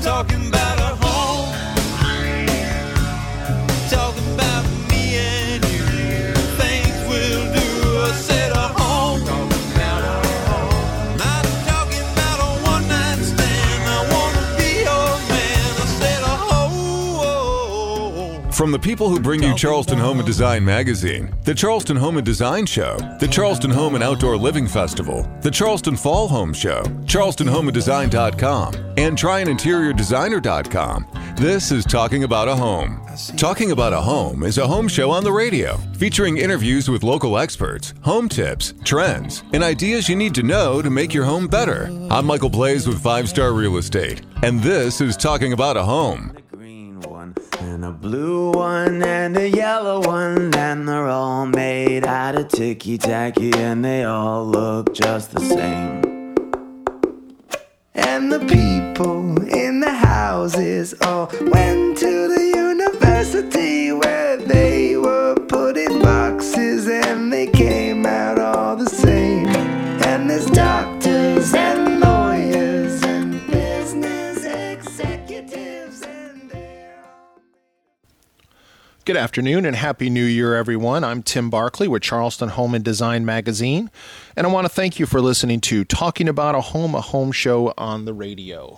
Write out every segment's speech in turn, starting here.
talking about a home. Talking about me and you. Things we'll do. I said a home. Talking about a home. Not talking about a one-night stand. I wanna be your man. I said a home. From the people who bring you Charleston Home and Design magazine, the Charleston Home and Design Show, the Charleston Home and Outdoor Living Festival, the Charleston Fall Home Show, charlestonhomeanddesign.com, and tryaniinteriordesigner.com. This is Talking About a Home. Talking About a Home is a home show on the radio, featuring interviews with local experts, home tips, trends, and ideas you need to know to make your home better. I'm Michael Blaze with 5 Star Real Estate, and this is Talking About a Home. And a blue one and a yellow one, and they're all made out of ticky-tacky, and they all look just the same. And the people in the houses all went to the university where they were put in boxes, and they came out all the same. And there's doctors and lawyers and business executives, and they're all... Good afternoon and Happy New Year, everyone. I'm Tim Barkley with Charleston Home and Design Magazine, and I want to thank you for listening to Talking About a home show on the radio.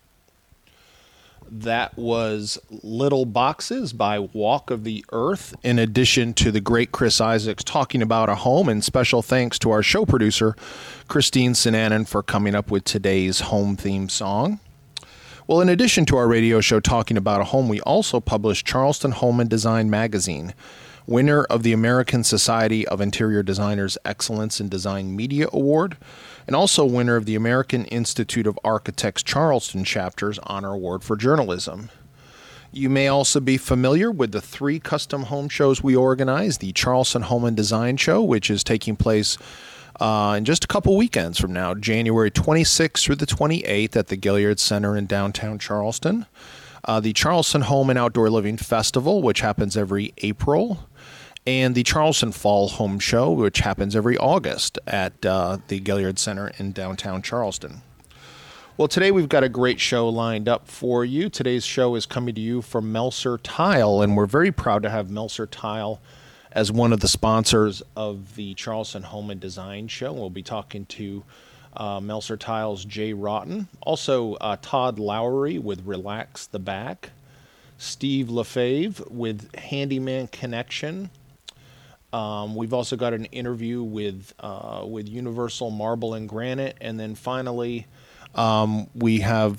That was Little Boxes by Walk of the Earth, in addition to the great Chris Isaacs Talking About a Home, and special thanks to our show producer, Christine Sinanen, for coming up with today's home theme song. Well, in addition to our radio show Talking About a Home, we also publish Charleston Home and Design Magazine, winner of the American Society of Interior Designers Excellence in Design Media Award, and also winner of the American Institute of Architects Charleston Chapter's Honor Award for Journalism. You may also be familiar with the 3 custom home shows we organize, the Charleston Home and Design Show, which is taking place in just a couple weekends from now, January 26th through the 28th at the Gilliard Center in downtown Charleston. The Charleston Home and Outdoor Living Festival, which happens every April. And the Charleston Fall Home Show, which happens every August at the Gilliard Center in downtown Charleston. Well, today we've got a great show lined up for you. Today's show is coming to you from Melser Tile, and we're very proud to have Melser Tile as one of the sponsors of the Charleston Home and Design Show. We'll be talking to Melser Tile's Jay Rotten, also Todd Lowry with Relax the Back, Steve LaFave with Handyman Connection. We've also got an interview with Universal Marble and Granite, and then finally we have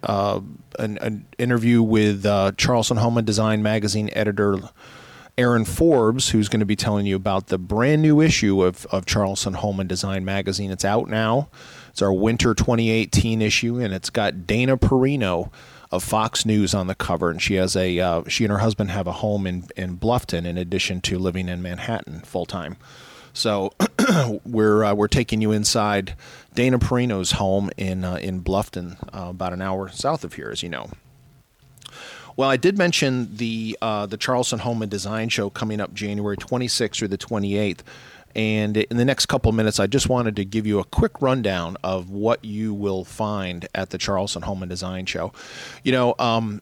an interview with Charleston Home and Design Magazine editor Aaron Forbes, who's going to be telling you about the brand new issue of Charleston Home and Design Magazine. It's out now. It's our winter 2018 issue, and it's got Dana Perino of Fox News on the cover. And she and her husband have a home in Bluffton, in addition to living in Manhattan full time. So we're taking you inside Dana Perino's home in Bluffton, about an hour south of here, as you know. Well, I did mention the Charleston Home and Design Show coming up January 26th through the 28th. And in the next couple minutes, I just wanted to give you a quick rundown of what you will find at the Charleston Home and Design Show. You know,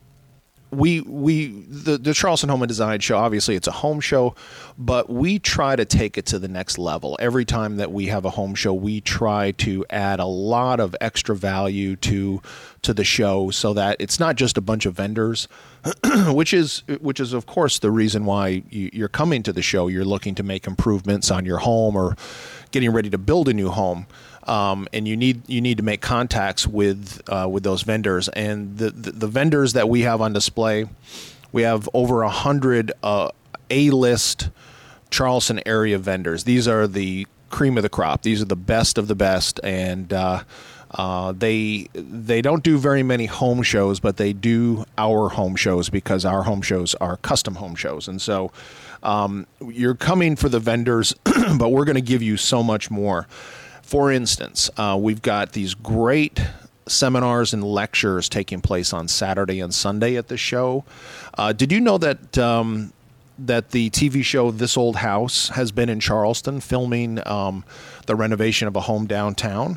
the Charleston Home and Design Show, obviously it's a home show, but we try to take it to the next level. Every time that we have a home show, we try to add a lot of extra value to the show, so that it's not just a bunch of vendors, which is of course the reason why you're coming to the show. You're looking to make improvements on your home or getting ready to build a new home. And you need to make contacts with those vendors, and the vendors that we have on display, we have over 100 A-list Charleston area vendors. These are the cream of the crop. These are the best of the best, and they don't do very many home shows, but they do our home shows, because our home shows are custom home shows. And so you're coming for the vendors, but we're going to give you so much more. For instance, we've got these great seminars and lectures taking place on Saturday and Sunday at the show. Did you know that that the TV show This Old House has been in Charleston filming the renovation of a home downtown?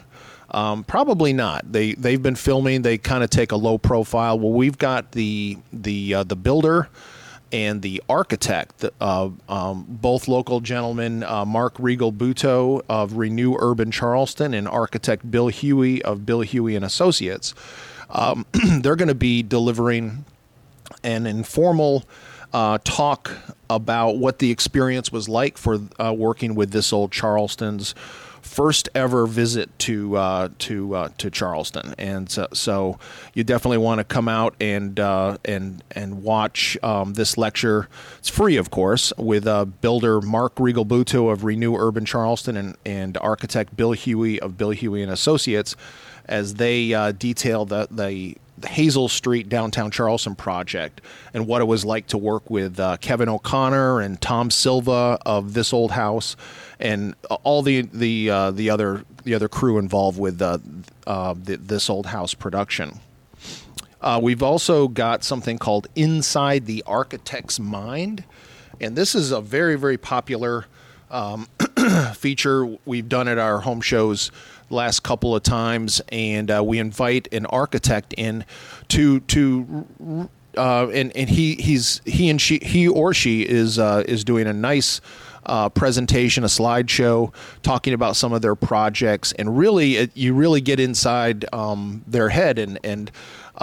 Probably not. They've been filming. They kind of take a low profile. Well, we've got the builder and the architect, both local gentlemen, Mark Regal Buto of Renew Urban Charleston and architect Bill Huey of Bill Huey and Associates. They're going to be delivering an informal talk about what the experience was like for working with This Old Charleston's first ever visit to Charleston, and so you definitely want to come out and watch this lecture. It's free, of course, with builder Mark Regal Buto of Renew Urban Charleston and architect Bill Huey of Bill Huey and Associates, as they detail the Hazel Street downtown Charleston project and what it was like to work with Kevin O'Connor and Tom Silva of This Old House and all the other crew involved with This Old House production. We've also got something called Inside the Architect's Mind, and this is a very, very popular feature we've done at our home shows last couple of times, and we invite an architect in to and he or she is doing a nice presentation, a slideshow, talking about some of their projects, and really you really get inside their head and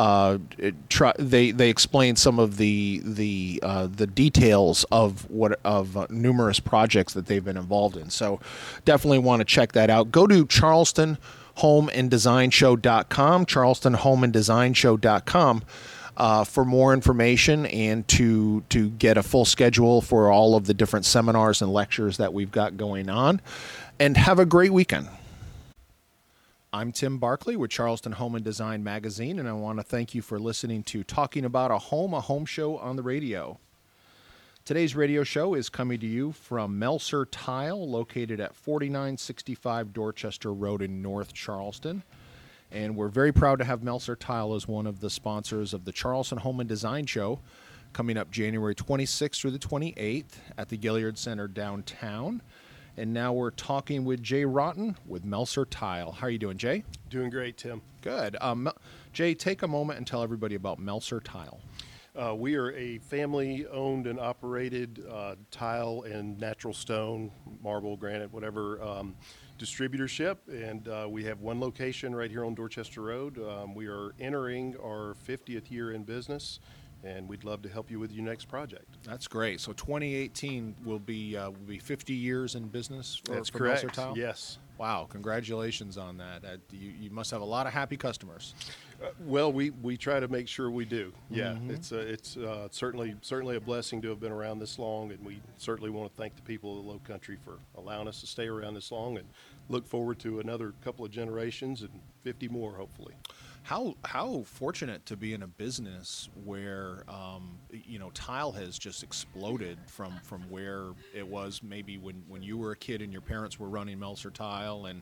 they explain some of the details of numerous projects that they've been involved in. So definitely want to check that out. Go to charlestonhomeanddesignshow.com, charlestonhomeanddesignshow.com for more information and to get a full schedule for all of the different seminars and lectures that we've got going on. And have a great weekend. I'm Tim Barkley with Charleston Home and Design Magazine, and I want to thank you for listening to Talking About a Home show on the radio. Today's radio show is coming to you from Melser Tile, located at 4965 Dorchester Road in North Charleston. And we're very proud to have Melser Tile as one of the sponsors of the Charleston Home and Design Show, coming up January 26th through the 28th at the Gilliard Center downtown. And now we're talking with Jay Rotten with Melser Tile. How are you doing, Jay? Doing great, Tim. Good. Jay, take a moment and tell everybody about Melser Tile. We are a family-owned and operated tile and natural stone, marble, granite, whatever, distributorship. And we have one location right here on Dorchester Road. We are entering our 50th year in business, and we'd love to help you with your next project. That's great. So 2018 will be 50 years in business for correct. Melser Tile? Yes. Wow, congratulations on that. You must have a lot of happy customers. Well, we try to make sure we do. Yeah, it's certainly a blessing to have been around this long, and we certainly want to thank the people of the Low Country for allowing us to stay around this long, and look forward to another couple of generations and 50 more, hopefully. How fortunate to be in a business where tile has just exploded from where it was maybe when you were a kid and your parents were running Melser Tile, and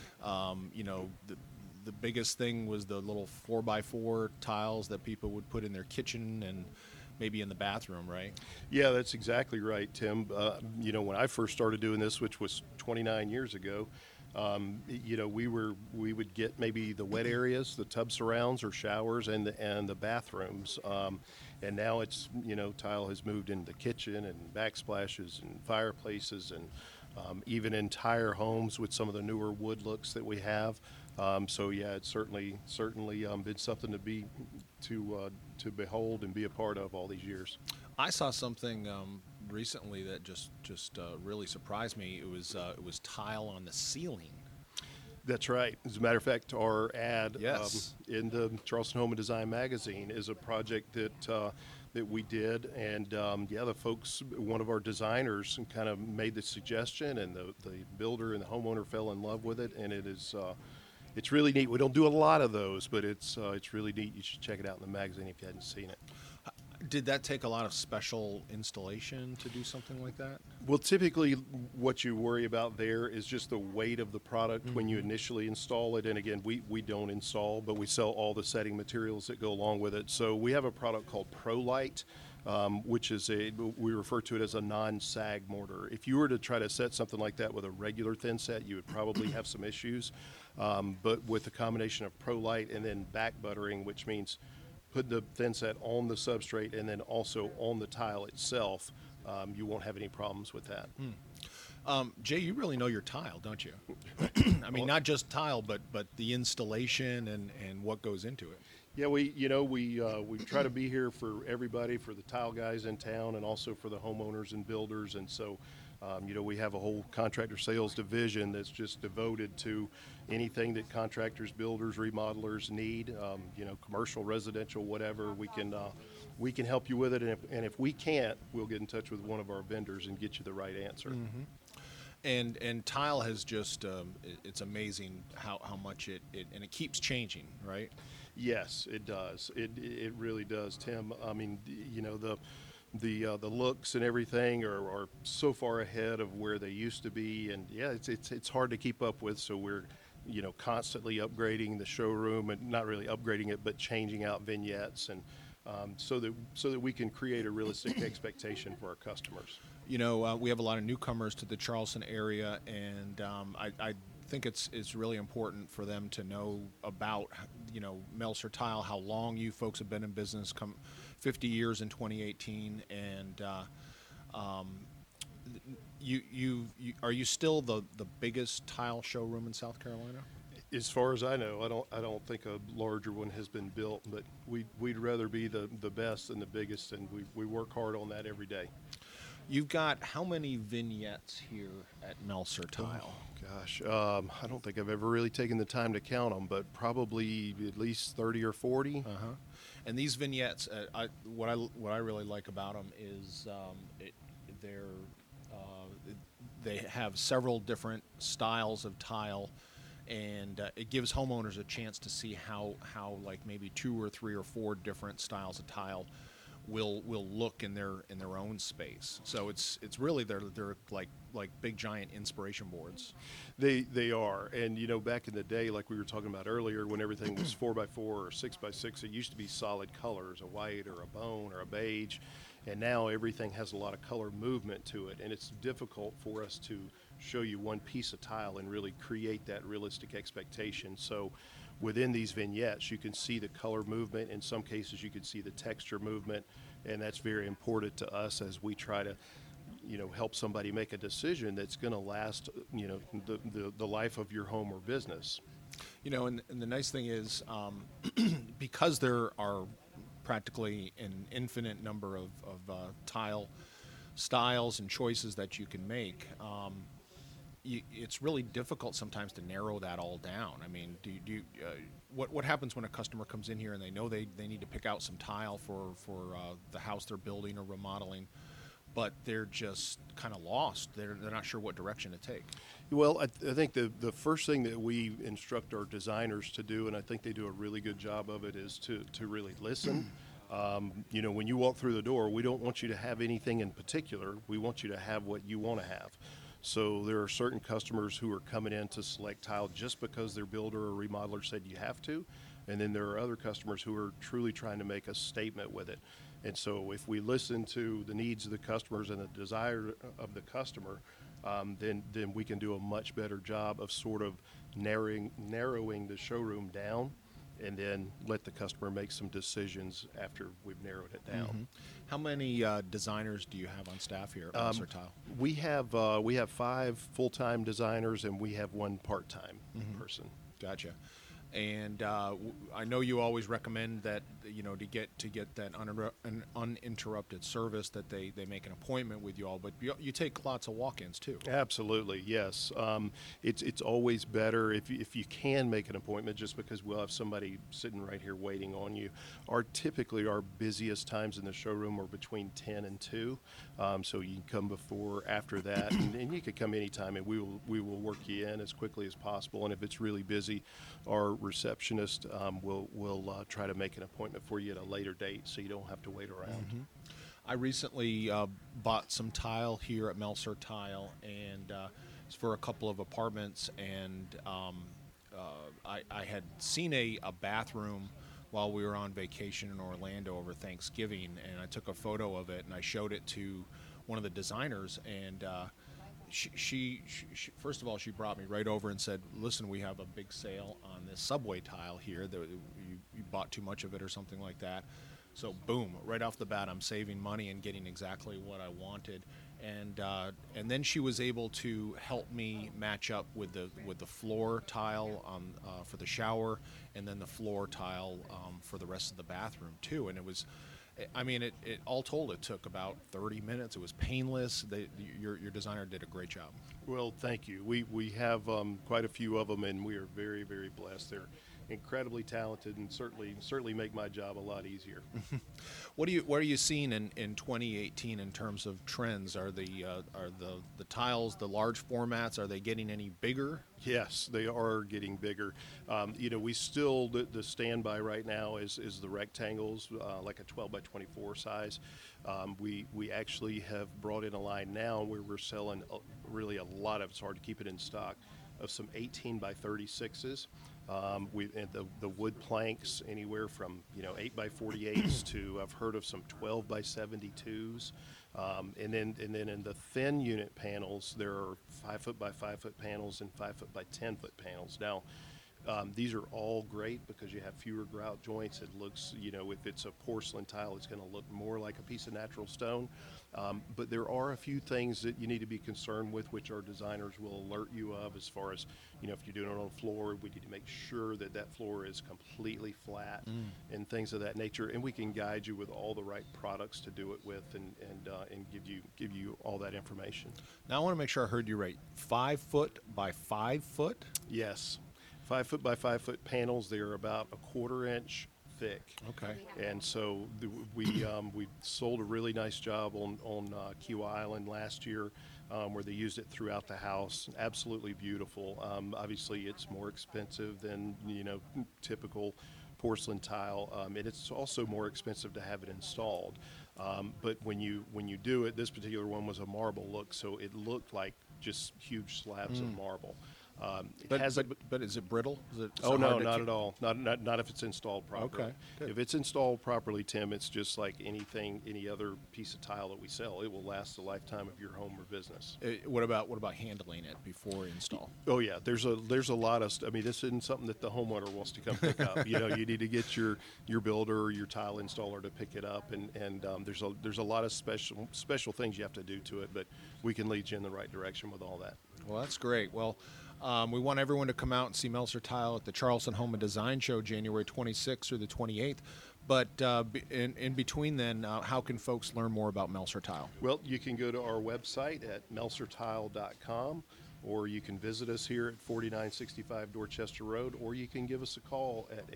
the biggest thing was the little 4x4 tiles that people would put in their kitchen and maybe in the bathroom, right? Yeah, that's exactly right, Tim. When I first started doing this, which was 29 years ago, we would get maybe the wet areas, the tub surrounds or showers, and the bathrooms. And now it's, tile has moved into the kitchen and backsplashes and fireplaces and even entire homes with some of the newer wood looks that we have. So yeah, it's certainly been something to behold and be a part of all these years. I saw something recently that just really surprised me. It was tile on the ceiling. That's right. As a matter of fact, our ad Yes. In the Charleston Home and Design magazine is a project that we did, and the folks, one of our designers, kind of made the suggestion, and the builder and the homeowner fell in love with it, and it is. It's really neat. We don't do a lot of those, but it's really neat. You should check it out in the magazine if you hadn't seen it. Did that take a lot of special installation to do something like that? Well, typically what you worry about there is just the weight of the product when you initially install it. And again, we don't install, but we sell all the setting materials that go along with it. So we have a product called ProLite. which is we refer to it as a non-sag mortar. If you were to try to set something like that with a regular thin set, you would probably have some issues. But with the combination of ProLite and then back buttering, which means put the thin set on the substrate and then also on the tile itself, you won't have any problems with that. Jay, you really know your tile, don't you? I mean, not just tile, but the installation and what goes into it. Yeah, we try to be here for everybody, for the tile guys in town, and also for the homeowners and builders. And so, we have a whole contractor sales division that's just devoted to anything that contractors, builders, remodelers need. Commercial, residential, whatever. We can help you with it, and if we can't, we'll get in touch with one of our vendors and get you the right answer. Mm-hmm. And tile has just it's amazing how much it keeps changing, right? Yes, it does. It really does, Tim. I mean, the looks and everything are so far ahead of where they used to be, and yeah, it's hard to keep up with. So we're constantly upgrading the showroom, and not really upgrading it, but changing out vignettes, and so that we can create a realistic expectation for our customers. We have a lot of newcomers to the Charleston area, and I think it's really important for them to know about Melser Tile, how long you folks have been in business, 50 years in 2018, and are you still the biggest tile showroom in South Carolina? As far as I know, I don't think a larger one has been built, but we'd rather be the best and the biggest, and we work hard on that every day. You've got how many vignettes here at Melser Tile? Oh, gosh, I don't think I've ever really taken the time to count them, but probably at least 30 or 40. And these vignettes, what I really like about them is they have several different styles of tile, and it gives homeowners a chance to see how like maybe 2 or 3 or 4 different styles of tile will look in their own space. So it's really they're like big giant inspiration boards. They are, and back in the day, like we were talking about earlier, when everything was 4x4 or 6x6, it used to be solid colors, a white or a bone or a beige, and now everything has a lot of color movement to it, and it's difficult for us to show you one piece of tile and really create that realistic expectation. So within these vignettes, you can see the color movement. In some cases, you can see the texture movement, and that's very important to us as we try to, help somebody make a decision that's going to last, the life of your home or business. And the nice thing is, because there are practically an infinite number of tile styles and choices that you can make, it's really difficult sometimes to narrow that all down. I mean, what happens when a customer comes in here and they know they need to pick out some tile for the house they're building or remodeling, but they're just kind of lost. They're not sure what direction to take. Well, I think the first thing that we instruct our designers to do, and I think they do a really good job of it, is to really listen. When you walk through the door, we don't want you to have anything in particular. We want you to have what you want to have. So there are certain customers who are coming in to select tile just because their builder or remodeler said you have to. And then there are other customers who are truly trying to make a statement with it. And so if we listen to the needs of the customers and the desire of the customer, then we can do a much better job of sort of narrowing the showroom down, and then let the customer make some decisions after we've narrowed it down. Mm-hmm. How many designers do you have on staff here at Melser Tile? We have 5 full-time designers, and we have 1 part-time person. Gotcha. And I know you always recommend that to get that uninterrupted service, that they make an appointment with you all, but you take lots of walk-ins too. Absolutely, yes. It's always better if you can make an appointment, just because we'll have somebody sitting right here waiting on you. Typically our busiest times in the showroom are between 10 and 2, so you can come before, after that, and you can come anytime, and we will work you in as quickly as possible. And if it's really busy, our receptionist will try to make an appointment for you at a later date, so you don't have to wait around. Mm-hmm. I recently bought some tile here at Melser Tile, and it's for a couple of apartments, and I had seen a bathroom while we were on vacation in Orlando over Thanksgiving, and I took a photo of it and I showed it to one of the designers, and she first of all, she brought me right over and said, listen, we have a big sale on this subway tile here that you bought too much of it or something like that. So boom, right off the bat, I'm saving money and getting exactly what I wanted. And then she was able to help me match up with the floor tile for the shower, and then the floor tile for the rest of the bathroom too. And it was, I mean, it all told, it took about 30 minutes. It was painless. Your designer did a great job. Well, thank you. We have quite a few of them, and we are very, very blessed. They're incredibly talented, and certainly make my job a lot easier. What are you seeing in 2018 in terms of trends? Are the tiles, the large formats, are they getting any bigger? Yes, they are getting bigger. We still, the standby right now is the rectangles, like a 12 by 24 size. We actually have brought in a line now where we're selling really a lot of, it's hard to keep it in stock, of some 18 by 36s. And the wood planks anywhere from 8 by 48s to, I've heard of some 12 by 72s, and then in the thin unit panels there are 5 foot by 5 foot panels and 5 foot by 10 foot panels. Now these are all great because you have fewer grout joints. It looks, if it's a porcelain tile, it's going to look more like a piece of natural stone. But there are a few things that you need to be concerned with, which our designers will alert you of, as far as, if you're doing it on the floor, we need to make sure that floor is completely flat and things of that nature. And we can guide you with all the right products to do it with, and give you all that information. Now I want to make sure I heard you right. 5 foot by 5 foot? Yes. 5 foot by 5 foot panels. They are about a 1/4 inch thick. Okay. And so we sold a really nice job on Kiawah Island last year, where they used it throughout the house. Absolutely beautiful. Obviously, it's more expensive than typical porcelain tile, and it's also more expensive to have it installed. But when you do it, this particular one was a marble look, so it looked like just huge slabs of marble. But is it brittle? Oh no, not at all. Not if it's installed properly. Okay, good. If it's installed properly, Tim, it's just like any other piece of tile that we sell. It will last the lifetime of your home or business. What about handling it before install? Oh yeah, there's a lot of. I mean, this isn't something that the homeowner wants to come pick up. You need to get your builder or your tile installer to pick it up, and there's a lot of special things you have to do to it, but we can lead you in the right direction with all that. Well, that's great. Well, we want everyone to come out and see Meltzer Tile at the Charleston Home and Design Show, January 26th through the 28th. But in between then, how can folks learn more about Meltzer Tile? Well, you can go to our website at meltzertile.com, or you can visit us here at 4965 Dorchester Road, or you can give us a call at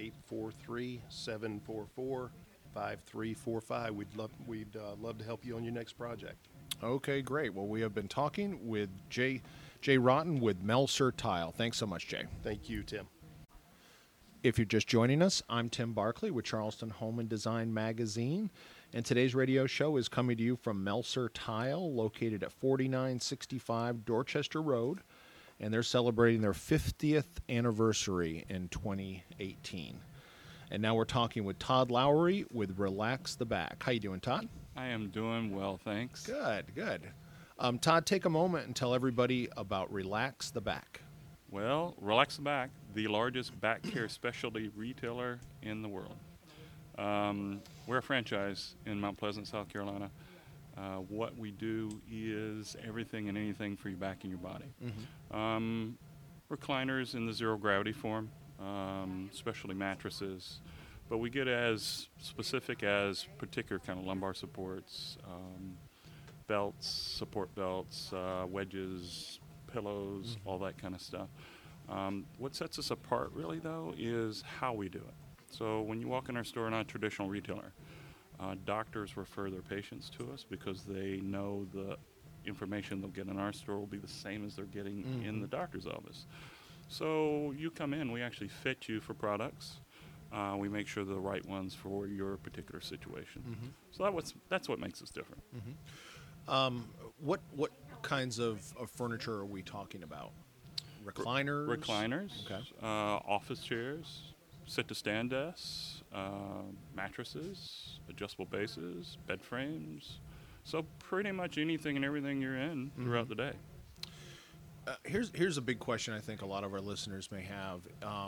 843-744-5345. We'd love to help you on your next project. Okay, great. Well, we have been talking with Jay Rotten with Meltzer Tile. Thanks so much, Jay. Thank you, Tim. If you're just joining us, I'm Tim Barkley with Charleston Home and Design Magazine, and today's radio show is coming to you from Meltzer Tile, located at 4965 Dorchester Road, and they're celebrating their 50th anniversary in 2018. And now we're talking with Todd Lowry with Relax the Back. How you doing, Todd? I am doing well, thanks. Good. Todd, take a moment and tell everybody about Relax the Back. Well, Relax the Back, the largest back care specialty retailer in the world. We're a franchise in Mount Pleasant, South Carolina. What we do is everything and anything for your back and your body. Mm-hmm. Recliners in the zero gravity form, specialty mattresses, but we get as specific as particular kind of lumbar supports, belts, support belts, wedges, pillows, all that kind of stuff. What sets us apart really though is how we do it. So when you walk in our store, not a traditional retailer, doctors refer their patients to us because they know the information they'll get in our store will be the same as they're getting in the doctor's office. So you come in, we actually fit you for products. We make sure they're the right ones for your particular situation. Mm-hmm. So that's what makes us different. Mm-hmm. What kinds of furniture are we talking about? Recliners? Recliners, okay. Office chairs, sit-to-stand desks, mattresses, adjustable bases, bed frames. So pretty much anything and everything you're in throughout the day. Here's a big question I think a lot of our listeners may have.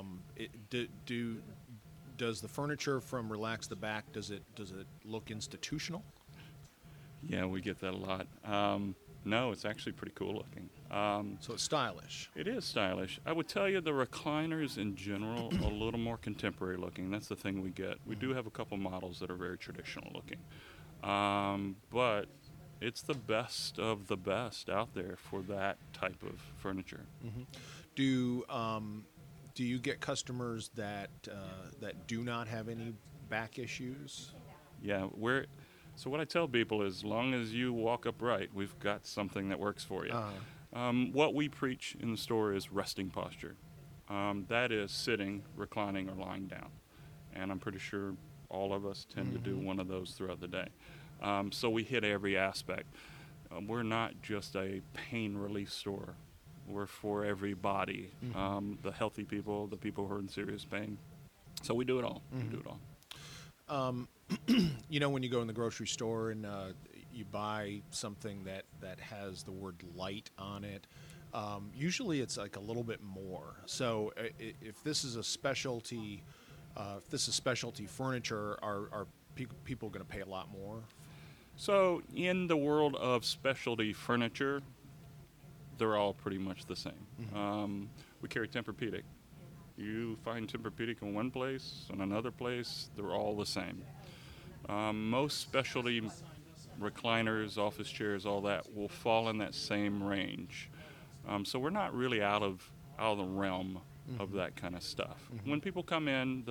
Does the furniture from Relax the Back, does it look institutional? Yeah, we get that a lot. No, it's actually pretty cool looking. So it's stylish. It is stylish. I would tell you the recliners in general are a little more contemporary looking. That's the thing we get. We do have a couple models that are very traditional looking. But it's the best of the best out there for that type of furniture. Do you get customers that do not have any back issues? Yeah, so what I tell people is, as long as you walk upright, we've got something that works for you. What we preach in the store is resting posture. That is sitting, reclining, or lying down. And I'm pretty sure all of us tend to do one of those throughout the day. So we hit every aspect. We're not just a pain relief store. We're for everybody. The healthy people, the people who are in serious pain. So we do it all. We do it all. When you go in the grocery store and you buy something that has the word light on it, usually it's like a little bit more. So if this is a specialty, furniture, are people going to pay a lot more? So in the world of specialty furniture, they're all pretty much the same. We carry Tempur-Pedic. You find Tempur-Pedic in one place, in another place, they're all the same. Most specialty recliners, office chairs, all that will fall in that same range. So we're not really out of the realm of that kind of stuff. When people come in,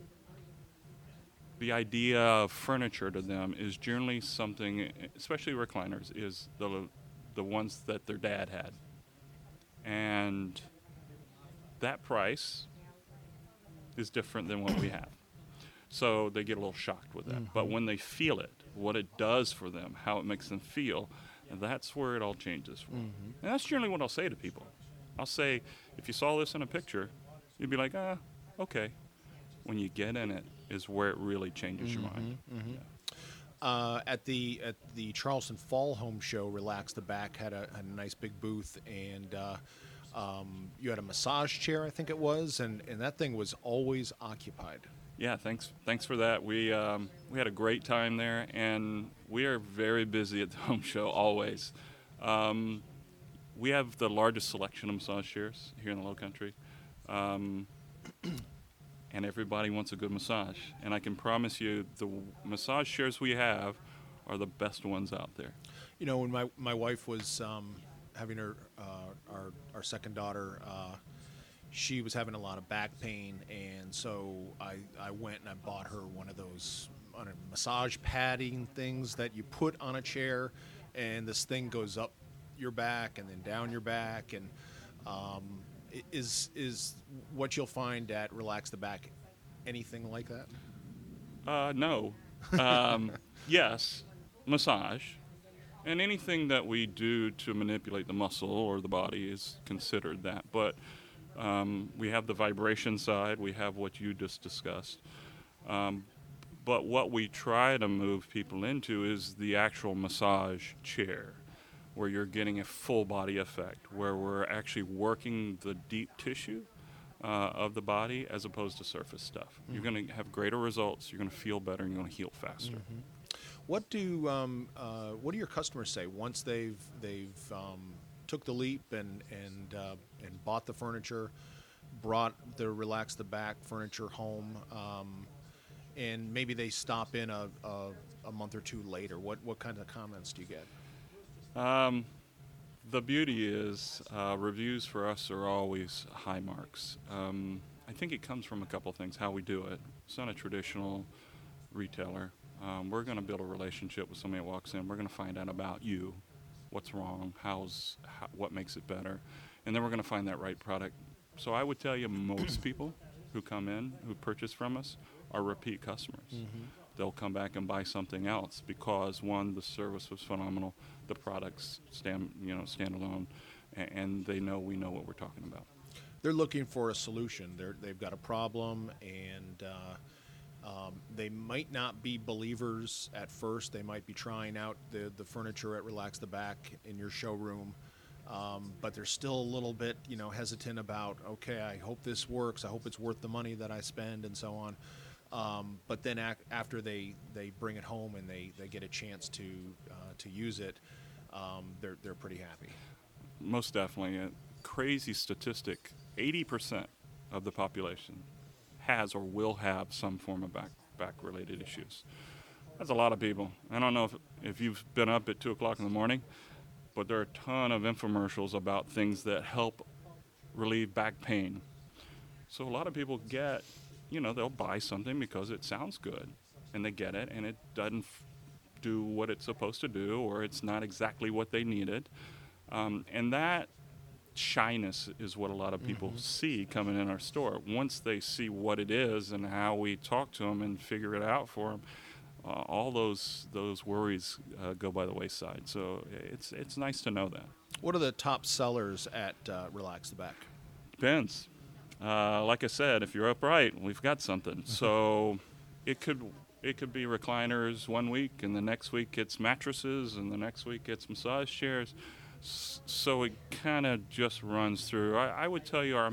the idea of furniture to them is generally something, especially recliners, is the ones that their dad had. And that price is different than what we have. So they get a little shocked with that. But when they feel it, what it does for them, how it makes them feel, and that's where it all changes for them. And that's generally what I'll say to people. I'll say, if you saw this in a picture, you'd be like, okay. When you get in it is where it really changes your mind. Yeah. At the Charleston Fall Home Show, Relax the Back had a nice big booth, and you had a massage chair, I think it was, and that thing was always occupied. Yeah, thanks for that. We had a great time there, and we are very busy at the home show always. We have the largest selection of massage chairs here in the Lowcountry, and everybody wants a good massage. And I can promise you, the massage chairs we have are the best ones out there. You know, when my wife was having our second daughter, she was having a lot of back pain, and so I went and I bought her one of those massage padding things that you put on a chair, and this thing goes up your back and then down your back, and is what you'll find at Relax the Back anything like that? No. Yes, massage. And anything that we do to manipulate the muscle or the body is considered that. But we have the vibration side. We have what you just discussed. But what we try to move people into is the actual massage chair, where you're getting a full body effect, where we're actually working the deep tissue of the body as opposed to surface stuff. You're going to have greater results. You're going to feel better, and you're going to heal faster. What do your customers say once they've took the leap and bought the furniture, brought the Relax the Back furniture home, and maybe they stop in a month or two later? What kind of comments do you get? The beauty is reviews for us are always high marks. I think it comes from a couple things, how we do it. It's not a traditional retailer. We're going to build a relationship with somebody that walks in. We're going to find out about you, what's wrong, what makes it better, and then we're going to find that right product. So I would tell you most people who come in, who purchase from us, are repeat customers. They'll come back and buy something else because, one, the service was phenomenal, the products stand alone, and we know what we're talking about. they're looking for a solution. They've got a problem, and they might not be believers at first. They might be trying out the furniture at Relax the Back in your showroom, but they're still a little bit, hesitant about, okay, I hope this works. I hope it's worth the money that I spend, and so on. But then after they bring it home and they get a chance to use it, they're pretty happy. Most definitely. A crazy statistic, 80% of the population has or will have some form of back-related issues. That's a lot of people. I don't know if you've been up at 2 o'clock in the morning, but there are a ton of infomercials about things that help relieve back pain. So a lot of people get, they'll buy something because it sounds good, and they get it, and it doesn't do what it's supposed to do, or it's not exactly what they needed. And that shyness is what a lot of people see coming in our store. Once they see what it is and how we talk to them and figure it out for them, all those worries go by the wayside. So it's nice to know that. What are the top sellers at Relax the Back? Depends. Like I said, if you're upright, we've got something. So it could be recliners one week, and the next week it's mattresses, and the next week it's massage chairs. So it kind of just runs through. I would tell you our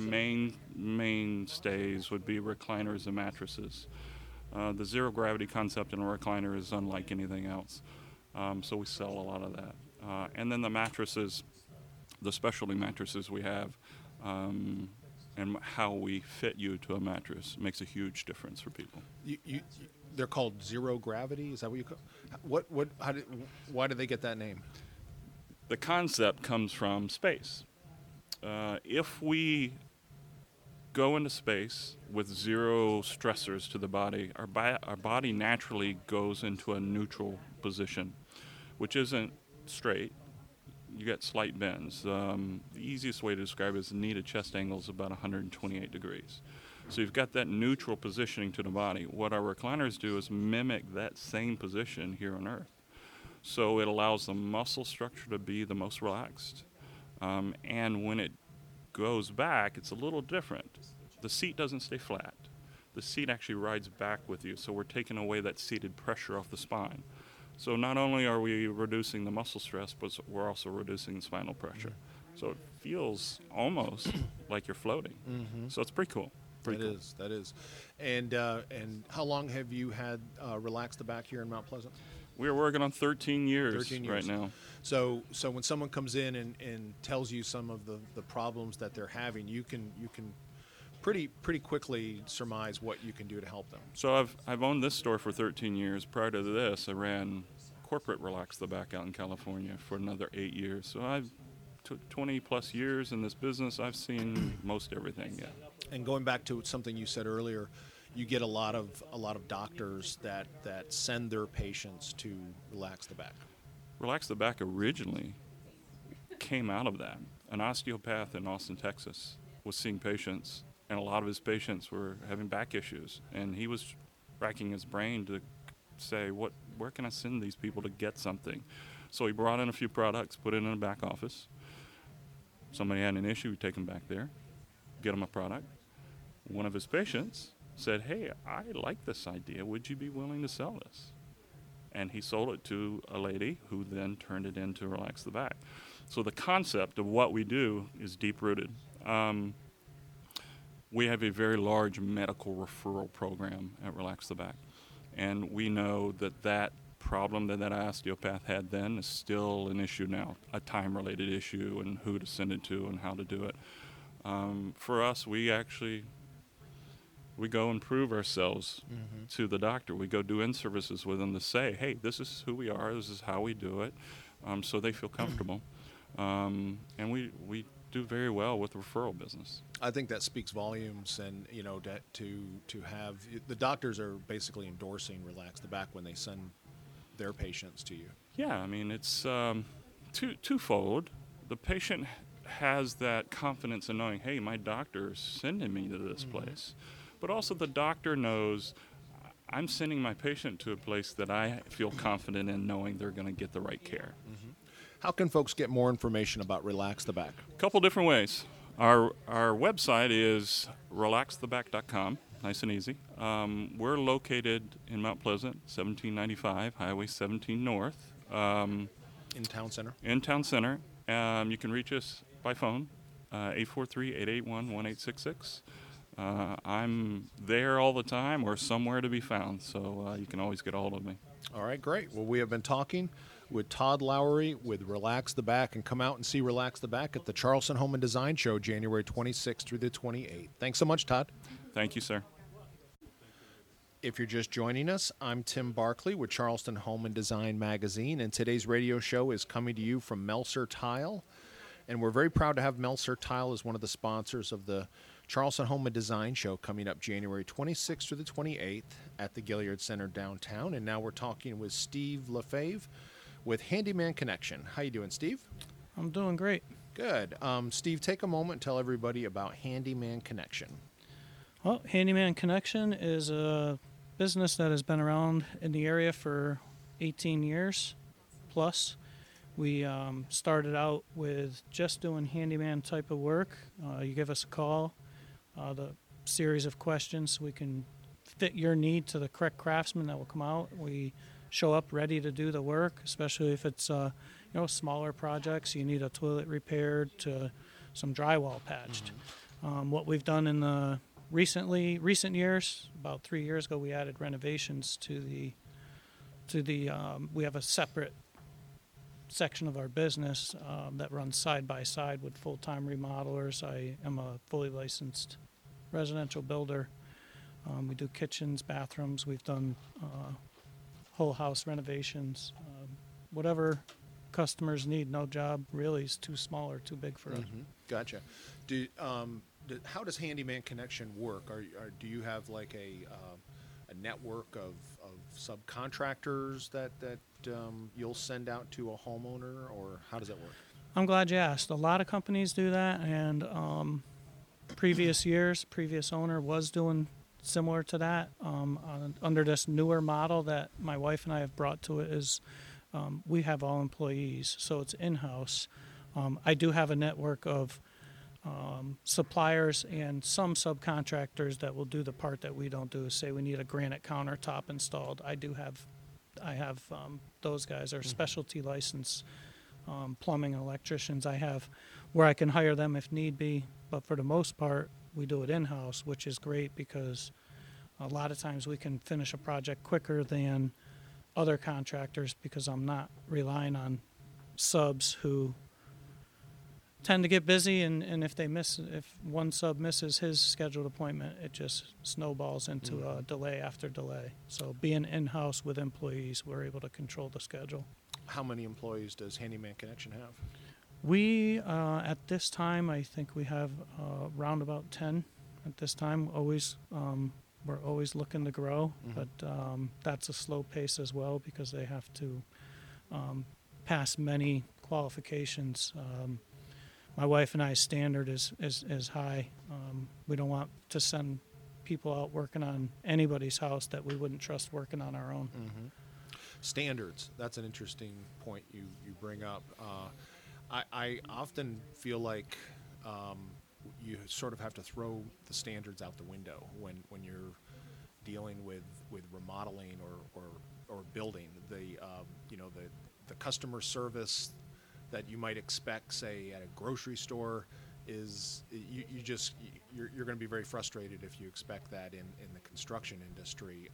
mainstays would be recliners and mattresses. The zero gravity concept in a recliner is unlike anything else. So we sell a lot of that. And then the mattresses, the specialty mattresses we have, and how we fit you to a mattress makes a huge difference for people. They're called zero gravity. Is that what you call? Why did they get that name? The concept comes from space. If we go into space with zero stressors to the body, our body naturally goes into a neutral position, which isn't straight. You get slight bends. The easiest way to describe it is the knee to chest angle is about 128 degrees. So you've got that neutral positioning to the body. What our recliners do is mimic that same position here on Earth. So it allows the muscle structure to be the most relaxed. And when it goes back, it's a little different. The seat doesn't stay flat. The seat actually rides back with you, so we're taking away that seated pressure off the spine. So not only are we reducing the muscle stress, but we're also reducing the spinal pressure. So it feels almost like you're floating. So it's pretty cool. That is. And how long have you had Relax the Back here in Mount Pleasant? We're working on 13 years right now. So when someone comes in and tells you some of the problems that they're having, you can pretty quickly surmise what you can do to help them. So I've owned this store for 13 years. Prior to this, I ran corporate Relax the Back out in California for another 8 years. So I've 20 plus years in this business. I've seen most everything yet. And going back to something you said earlier, you get a lot of doctors that send their patients to Relax the Back. Relax the Back originally came out of that. An osteopath in Austin, Texas was seeing patients, and a lot of his patients were having back issues. And he was racking his brain to say, where can I send these people to get something? So he brought in a few products, put it in a back office. Somebody had an issue, he'd take them back there, get them a product. One of his patients said, hey, I like this idea. Would you be willing to sell this? And he sold it to a lady who then turned it into Relax the Back. So the concept of what we do is deep-rooted. We have a very large medical referral program at Relax the Back. And we know that problem that osteopath had then is still an issue now, a time-related issue, and who to send it to and how to do it. For us, we go and prove ourselves to the doctor. We go do in-services with them to say, hey, this is who we are, this is how we do it, so they feel comfortable. And we do very well with the referral business. I think that speaks volumes, and to have the doctors are basically endorsing Relax the Back when they send their patients to you. Yeah, I mean, it's twofold. The patient has that confidence in knowing, hey, my doctor's sending me to this place. But also the doctor knows I'm sending my patient to a place that I feel confident in knowing they're going to get the right care. How can folks get more information about Relax the Back? A couple different ways. Our website is relaxtheback.com. Nice and easy. We're located in Mount Pleasant, 1795 Highway 17 North. In Town Center. In Town Center. You can reach us by phone, 843-881-1866. I'm there all the time or somewhere to be found, so you can always get a hold of me. All right, great. Well, we have been talking with Todd Lowry with Relax the Back, and come out and see Relax the Back at the Charleston Home and Design Show, January 26th through the 28th. Thanks so much, Todd. Thank you, sir. If you're just joining us, I'm Tim Barkley with Charleston Home and Design Magazine, and today's radio show is coming to you from Melser Tile. And we're very proud to have Melser Tile as one of the sponsors of the Charleston Home and Design Show coming up January 26th through the 28th at the Gilliard Center downtown. And now we're talking with Steve Lefebvre with Handyman Connection. How you doing, Steve? I'm doing great. Good. Steve, take a moment and tell everybody about Handyman Connection. Well, Handyman Connection is a business that has been around in the area for 18 years plus. We started out with just doing handyman type of work. You give us a call, the series of questions so we can fit your need to the correct craftsman that will come out. We show up ready to do the work, especially if it's smaller projects. You need a toilet repaired to some drywall patched. What we've done in the recent years, about 3 years ago, we added renovations to the we have a separate section of our business that runs side by side with full-time remodelers. I am a fully licensed residential builder. We do kitchens, bathrooms. We've done whole house renovations. Whatever customers need. No job really is too small or too big for us. Gotcha. How does Handyman Connection work? Do you have like a network of subcontractors that you'll send out to a homeowner, or how does that work? I'm glad you asked. A lot of companies do that, and previous owner was doing similar to that. Under this newer model that my wife and I have brought to it is we have all employees, so it's in-house. I do have a network of suppliers and some subcontractors that will do the part that we don't do. Say we need a granite countertop installed. I have those guys are specialty licensed plumbing and electricians. I have where I can hire them if need be, but for the most part we do it in-house, which is great because a lot of times we can finish a project quicker than other contractors because I'm not relying on subs who tend to get busy, and if one sub misses his scheduled appointment, it just snowballs into a delay after delay. So being in-house with employees, we're able to control the schedule. How many employees does Handyman Connection have? We, at this time, I think we have around about 10 at this time. We're always looking to grow, but that's a slow pace as well because they have to pass many qualifications. My wife and I's standard is high. We don't want to send people out working on anybody's house that we wouldn't trust working on our own. Standards. That's an interesting point you bring up. I often feel like you sort of have to throw the standards out the window when you're dealing with remodeling or building. The customer service that you might expect, say, at a grocery store is you're going to be very frustrated if you expect that in the construction industry.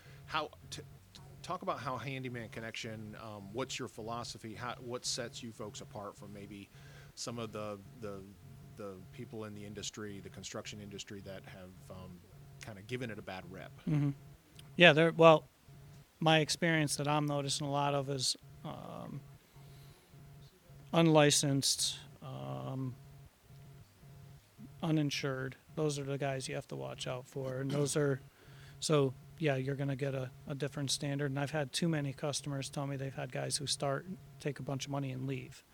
Talk about how Handyman Connection, what's your philosophy, what sets you folks apart from maybe some of the people in the industry, the construction industry, that have kind of given it a bad rep? Yeah, my experience that I'm noticing a lot of is unlicensed, uninsured. Those are the guys you have to watch out for, and you're going to get a different standard. And I've had too many customers tell me they've had guys who start, take a bunch of money, and leave.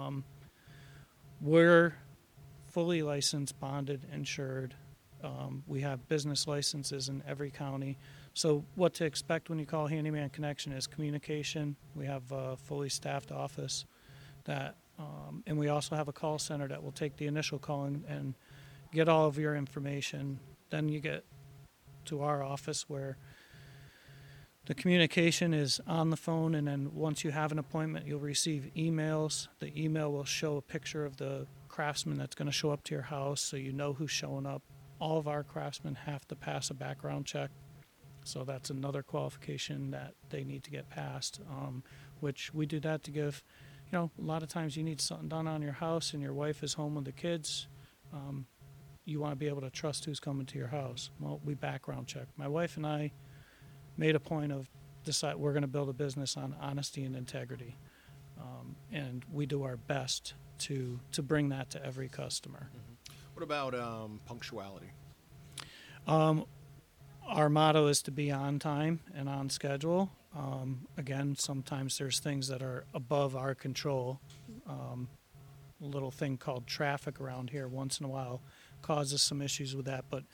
We're fully licensed, bonded, insured. We have business licenses in every county. So what to expect when you call Handyman Connection is communication. We have a fully staffed office that And we also have a call center that will take the initial call and get all of your information. Then you get to our office where the communication is on the phone, and then once you have an appointment, you'll receive emails. The email will show a picture of the craftsman that's going to show up to your house, so you know who's showing up. All of our craftsmen have to pass a background check, so that's another qualification that they need to get passed, which we do that to give, a lot of times you need something done on your house and your wife is home with the kids. You want to be able to trust who's coming to your house. Well, we background check. My wife and I made a point of decide we're going to build a business on honesty and integrity, and we do our best to bring that to every customer. What about punctuality? Our motto is to be on time and on schedule. Again, sometimes there's things that are above our control. A little thing called traffic around here once in a while causes some issues with that, but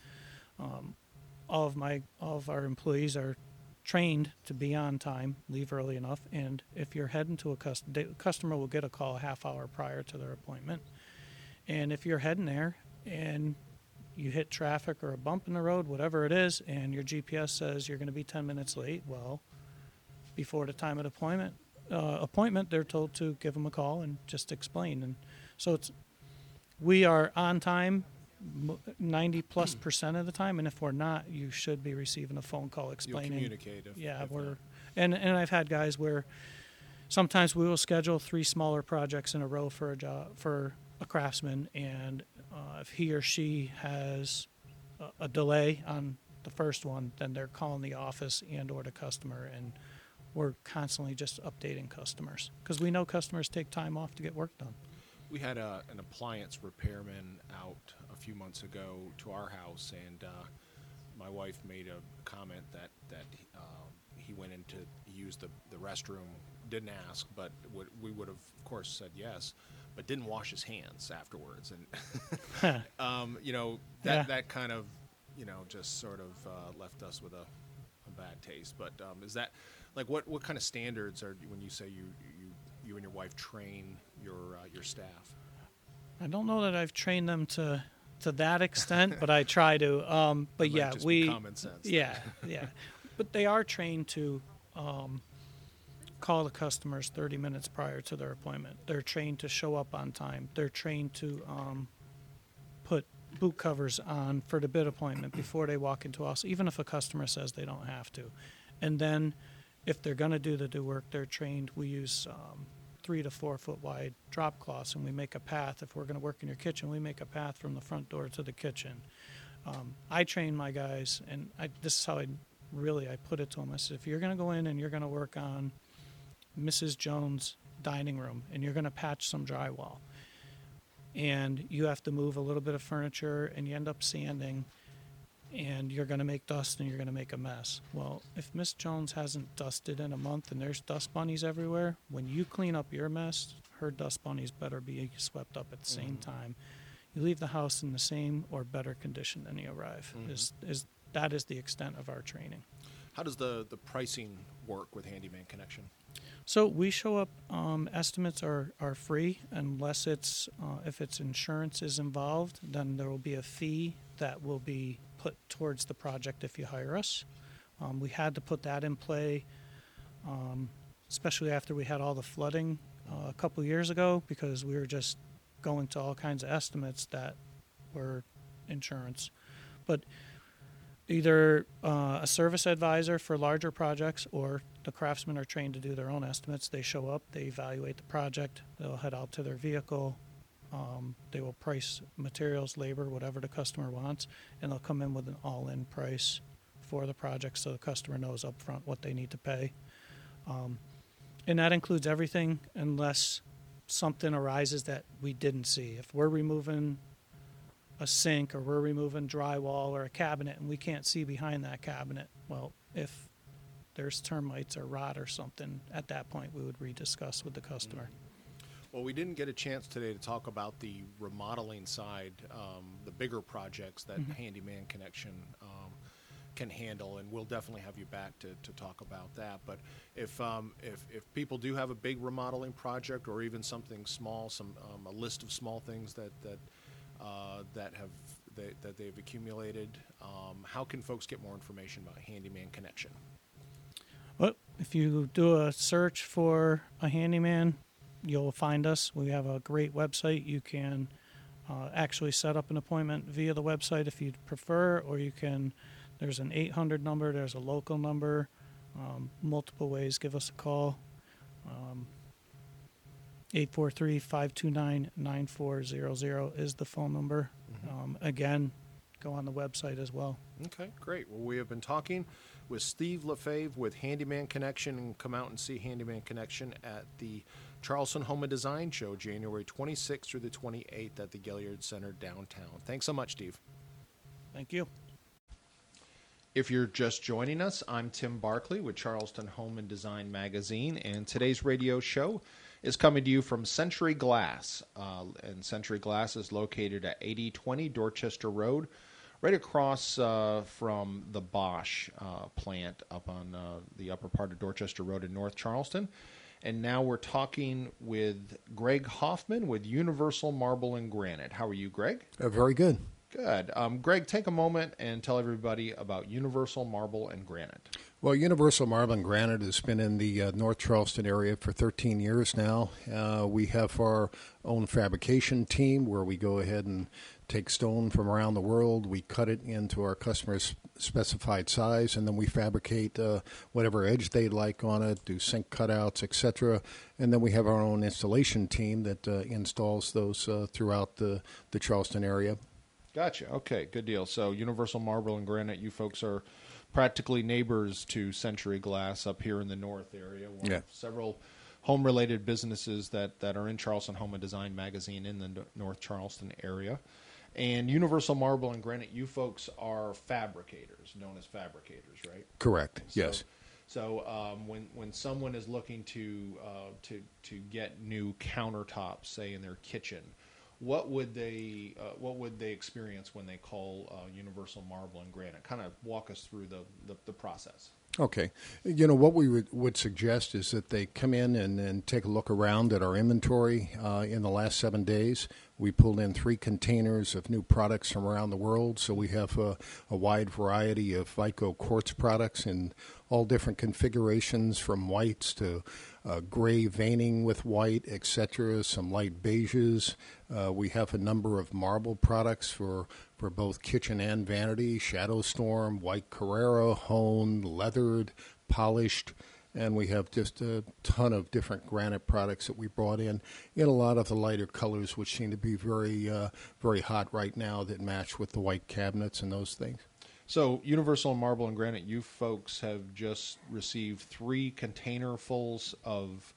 all of our employees are trained to be on time, leave early enough, and if you're heading to the customer will get a call a half hour prior to their appointment. And if you're heading there and you hit traffic or a bump in the road, whatever it is, and your GPS says you're going to be 10 minutes late, well, before the time of the appointment, they're told to give them a call and just explain. And so we are on time 90+% of the time, and if we're not, you should be receiving a phone call explaining. You'll communicate if we're and I've had guys where sometimes we will schedule 3 smaller projects in a row for a craftsman, and if he or she has a delay on the first one, then they're calling the office and or the customer, and we're constantly just updating customers because we know customers take time off to get work done. We had an appliance repairman out a few months ago to our house, and my wife made a comment that he went in to use the restroom, didn't ask, but we would have, of course, said yes, but didn't wash his hands afterwards. And, that kind of, just sort of left us with a bad taste. But is that, like, what kind of standards are, when you say you and your wife train your staff? I don't know that I've trained them to that extent, but I try to. But yeah, just be common sense. Yeah, yeah. But they are trained to call the customers 30 minutes prior to their appointment. They're trained to show up on time. They're trained to put boot covers on for the bid appointment before they walk into us, even if a customer says they don't have to. And then if they're going to do the work, they're trained. We use 3 to 4 foot wide drop cloths, and we make a path. If we're going to work in your kitchen, we make a path from the front door to the kitchen. I train my guys, and this is how I put it to them. I said, if you're going to go in and you're going to work on Mrs. Jones' dining room, and you're going to patch some drywall, and you have to move a little bit of furniture, and you end up sanding, and you're going to make dust and you're going to make a mess. Well, if Miss Jones hasn't dusted in a month and there's dust bunnies everywhere, when you clean up your mess, her dust bunnies better be swept up at the same time. You leave the house in the same or better condition than you arrive. That is the extent of our training. How does the pricing work with Handyman Connection? So we show up, estimates are free unless if it's insurance is involved, then there will be a fee that will be put towards the project if you hire us. We had to put that in play, especially after we had all the flooding a couple years ago, because we were just going to all kinds of estimates that were insurance. But either a service advisor for larger projects, or the craftsmen are trained to do their own estimates. They show up, they evaluate the project, they'll head out to their vehicle, they will price materials, labor, whatever the customer wants, and they'll come in with an all-in price for the project so the customer knows up front what they need to pay. And that includes everything unless something arises that we didn't see. If we're removing a sink or we're removing drywall or a cabinet and we can't see behind that cabinet, well, if there's termites or rot or something, at that point we would rediscuss with the customer. Well, we didn't get a chance today to talk about the remodeling side, the bigger projects that Handyman Connection can handle, and we'll definitely have you back to talk about that. But if people do have a big remodeling project or even something small, a list of small things that they've accumulated, how can folks get more information about Handyman Connection? Well, if you do a search for a handyman, you'll find us. We have a great website. You can actually set up an appointment via the website if you'd prefer, or you can, there's an 800 number, there's a local number, multiple ways. Give us a call. 843-529-9400 is the phone number. Again, go on the website as well. Okay, great. Well, we have been talking with Steve Lefebvre with Handyman Connection, and come out and see Handyman Connection at the Charleston Home and Design Show, January 26th through the 28th at the Gaillard Center downtown. Thanks so much, Steve. Thank you. If you're just joining us, I'm Tim Barkley with Charleston Home and Design Magazine, and today's radio show is coming to you from Century Glass. And Century Glass is located at 8020 Dorchester Road, right across from the Bosch plant up on the upper part of Dorchester Road in North Charleston. And now we're talking with Greg Hoffman with Universal Marble and Granite. How are you, Greg? Very good. Good. Greg, take a moment and tell everybody about Universal Marble and Granite. Well, Universal Marble and Granite has been in the North Charleston area for 13 years now. We have our own fabrication team where we go ahead and take stone from around the world. We cut it into our customers' specified size, and then we fabricate whatever edge they like on it, do sink cutouts, etc. And then we have our own installation team that installs those throughout the Charleston area. Gotcha. Okay, good deal. So Universal Marble and Granite, you folks are practically neighbors to Century Glass up here in the north area. One of several home-related businesses that are in Charleston Home and Design Magazine in the North Charleston area. And Universal Marble and Granite, you folks are fabricators, known as fabricators, right? Correct. Yes. So when someone is looking to get new countertops, say in their kitchen, what would they experience when they call Universal Marble and Granite? Kind of walk us through the process. Okay. You know, what we would suggest is that they come in and take a look around at our inventory. In the last 7 days, we pulled in 3 containers of new products from around the world. So we have a wide variety of Vico quartz products in all different configurations, from whites to gray veining with white, etc., some light beiges. We have a number of marble products for both kitchen and vanity: Shadow Storm, White Carrara, honed, leathered, polished, and we have just a ton of different granite products that we brought in a lot of the lighter colors, which seem to be very, very hot right now, that match with the white cabinets and those things. So Universal Marble and Granite, you folks have just received 3 containerfuls of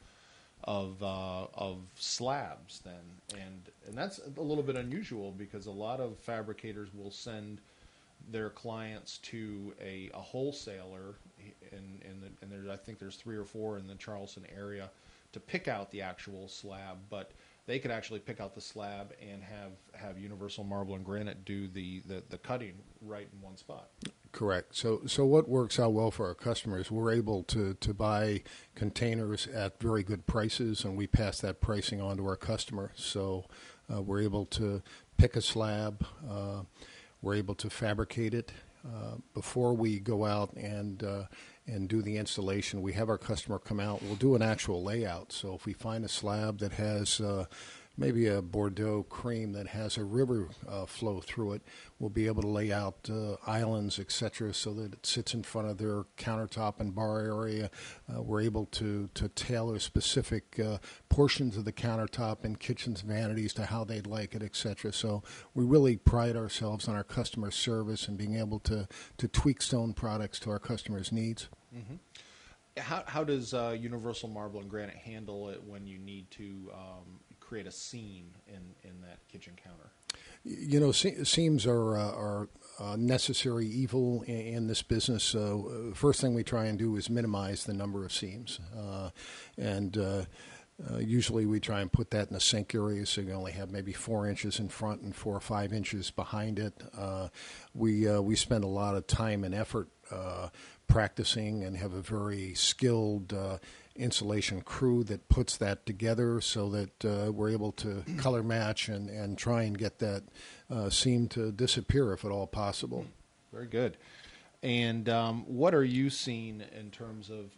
slabs then, and that's a little bit unusual, because a lot of fabricators will send their clients to a wholesaler, and I think there's 3 or 4 in the Charleston area, to pick out the actual slab, but they could actually pick out the slab and have Universal Marble and Granite do the cutting right in one spot. Correct. So what works out well for our customers, we're able to buy containers at very good prices, and we pass that pricing on to our customer. So we're able to pick a slab, we're able to fabricate it. Before we go out and do the installation, we have our customer come out. We'll do an actual layout. So if we find a slab that has maybe a Bordeaux cream that has a river flow through it, we'll be able to lay out islands, etc., so that it sits in front of their countertop and bar area. We're able to tailor specific portions of the countertop and kitchens, vanities to how they'd like it, etc. So we really pride ourselves on our customer service and being able to tweak stone products to our customers' needs. Mm-hmm. How does Universal Marble and Granite handle it when you need to create a seam in that kitchen counter? You know, seams are necessary evil in this business. So first thing we try and do is minimize the number of seams. And Usually we try and put that in the sink area, so you only have maybe 4 inches in front and 4 or 5 inches behind it. We spend a lot of time and effort practicing and have a very skilled insulation crew that puts that together so that we're able to color match and try and get that seam to disappear if at all possible. Very good. And what are you seeing in terms of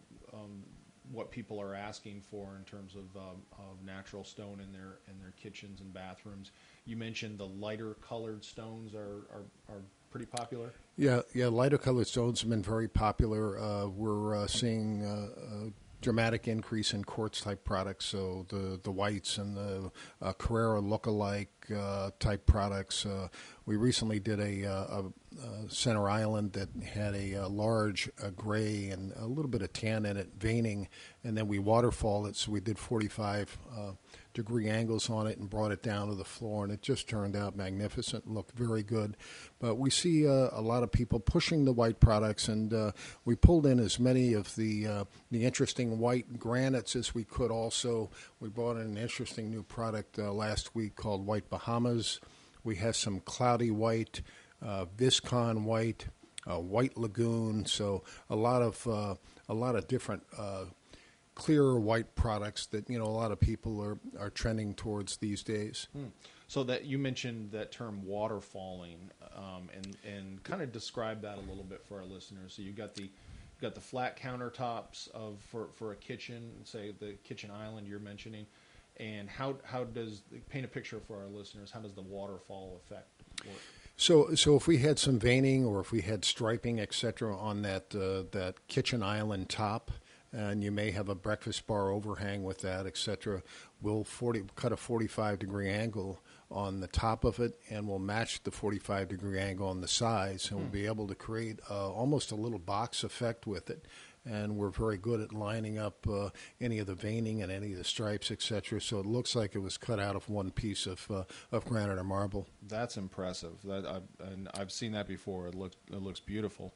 what people are asking for in terms of natural stone in their kitchens and bathrooms? You mentioned the lighter colored stones are pretty popular. Yeah, lighter colored stones have been very popular. We're seeing a dramatic increase in quartz type products, so the whites and the Carrera look-alike type products. We recently did a Center Island that had a large gray and a little bit of tan in it, veining, and then we waterfall it, so we did 45 degree angles on it and brought it down to the floor, and it just turned out magnificent, looked very good. But we see a lot of people pushing the white products, and we pulled in as many of the interesting white granites as we could. Also, we brought in an interesting new product last week called White Bahamas. We have some cloudy white, Viscon white, White Lagoon, so a lot of different clearer white products that a lot of people are trending towards these days. So that you mentioned that term waterfalling, and kind of describe that a little bit for our listeners. So you got the flat countertops for a kitchen, say the kitchen island you're mentioning, and how does paint a picture for our listeners? How does the waterfall effect work? So if we had some veining or if we had striping, etc., on that kitchen island top, and you may have a breakfast bar overhang with that, etc., we'll cut a 45-degree angle on the top of it, and we'll match the 45-degree angle on the sides, and we'll be able to create almost a little box effect with it. And we're very good at lining up any of the veining and any of the stripes, etc. So it looks like it was cut out of one piece of granite or marble. That's impressive. And I've seen that before. It looks beautiful.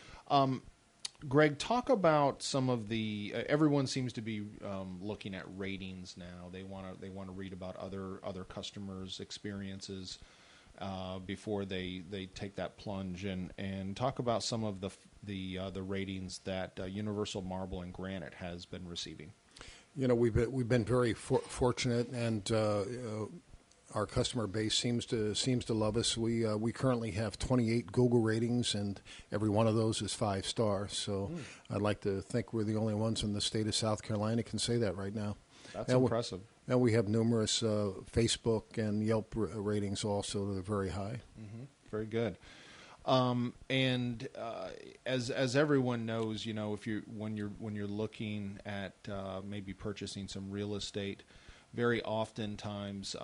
Greg, talk about some of the. Everyone seems to be looking at ratings now. They want to read about other customers' experiences before they take that plunge, and talk about some of the ratings that Universal Marble and Granite has been receiving. We've been very fortunate, and our customer base seems to love us. We currently have 28 Google ratings, and every one of those is 5 stars. So I'd like to think we're the only ones in the state of South Carolina can say that right now. That's impressive. And we have numerous Facebook and Yelp ratings also that are very high. Mm-hmm. Very good. And as everyone knows, when you're looking at maybe purchasing some real estate, very oftentimes,